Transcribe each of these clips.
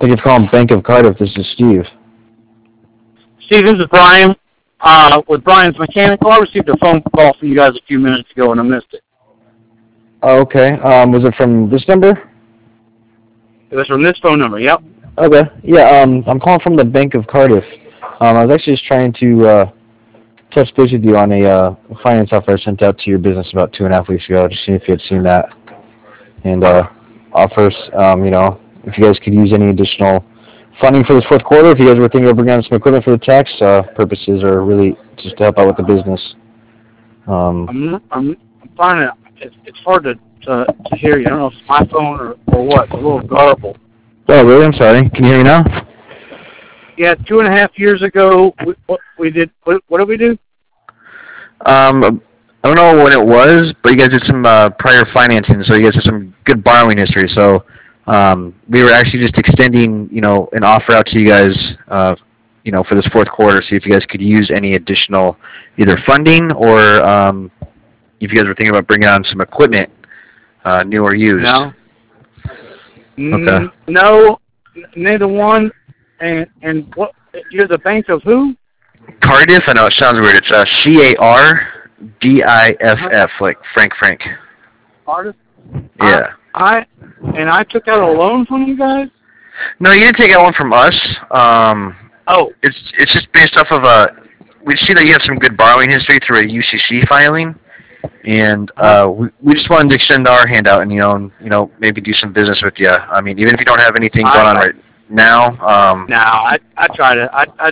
Thank you for calling Bank of Cardiff. This is Steve. Steve, this is Brian. With Brian's Mechanical, I received a phone call from you guys a few minutes ago and I missed it. Oh, okay. Was it from this number? It was from this phone number, yep. Okay. Yeah, I'm calling from the Bank of Cardiff. I was actually just trying to touch base with you on a finance offer I sent out to your business about 2.5 weeks ago, just seeing if you had seen that. And offers, if you guys could use any additional funding for this fourth quarter, if you guys were thinking of bringing on some equipment for the tax purposes, or really just to help out with the business. I'm finding it's hard to hear you. I don't know if it's my phone or what. It's a little garbled. Oh, really? I'm sorry. Can you hear me now? Yeah, 2.5 years ago, what did we do? I don't know when it was, but you guys did some prior financing, so you guys have some good borrowing history. So we were actually just extending, an offer out to you guys, for this fourth quarter, see if you guys could use any additional either funding or if you guys were thinking about bringing on some equipment, new or used. No. Okay. No, neither one. And what? You're the Bank of who? Cardiff. I know it sounds weird. It's CARDIFF, like Frank. Cardiff. Yeah. I took out a loan from you guys. No, you didn't take out one from us. It's just based off of we see that you have some good borrowing history through a UCC filing, and we just wanted to extend our hand out and maybe do some business with you. I mean, even if you don't have anything going on right now. No, I try to. I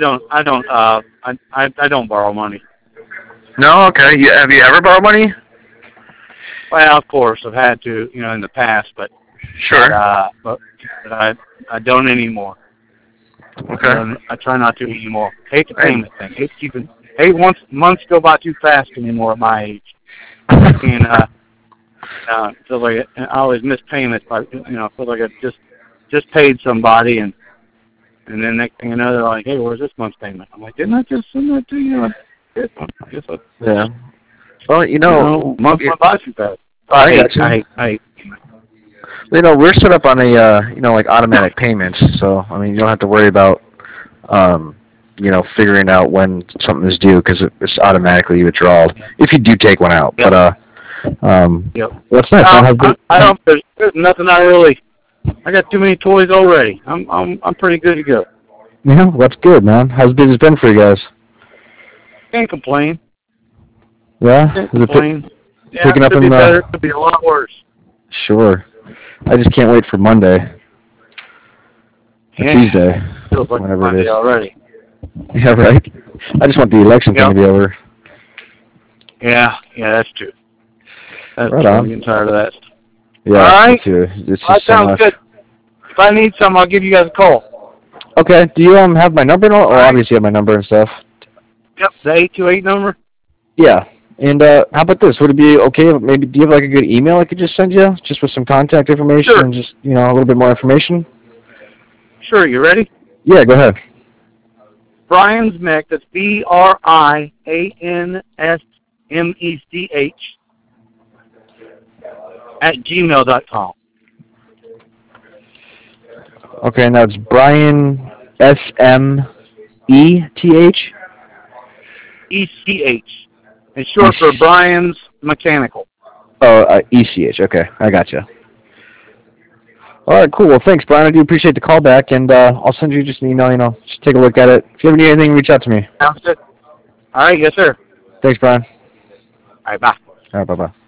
don't borrow money. No, okay. Have you ever borrowed money? Well, of course, I've had to, in the past, but sure. But I don't anymore. Okay. I try not to anymore. Hate the payment thing. Hate months go by too fast anymore at my age. And feel like I always miss payments. I feel like I just paid somebody, and then next thing you know, they're like, "Hey, where's this month's payment?" I'm like, "Didn't I just send that to you?" Yeah. Well, months went by too fast. I hate. We're set up on a like automatic payments, so I mean you don't have to worry about figuring out when something is due because it's automatically withdrawal if you do take one out. Yep. But that's nice. I don't. There's nothing I got too many toys already. I'm pretty good to go. Yeah, that's good, man. How's business been for you guys? Can't complain. Yeah? Can't complain. Picking up could be better. Could be a lot worse. Sure. I just can't wait for Monday. Yeah. Tuesday. Feels like whenever Monday it is. already. Yeah, right. I just want the election thing to be over. Yeah, that's true. That's right true. on. I'm getting tired of that. Yeah, all right. Me too. That sounds good. If I need something, I'll give you guys a call. Okay. Do you have my number and all? Or obviously you have my number and stuff. Yep, the 828 number. Yeah. And how about this? Would it be okay? Maybe do you have like a good email I could just send you, just with some contact information and just a little bit more information? Sure. You ready? Yeah. Go ahead. Brian's Mech. That's BRIANSMECH @gmail.com. Okay. Now it's Brian SMETH. ECH. It's short for Brian's Mechanical. Oh, ECH. Okay, I gotcha. All right, cool. Well, thanks, Brian. I do appreciate the call back, and I'll send you just an email. Just take a look at it. If you ever need anything, reach out to me. Sounds good. All right, yes, sir. Thanks, Brian. All right, bye. All right, bye-bye.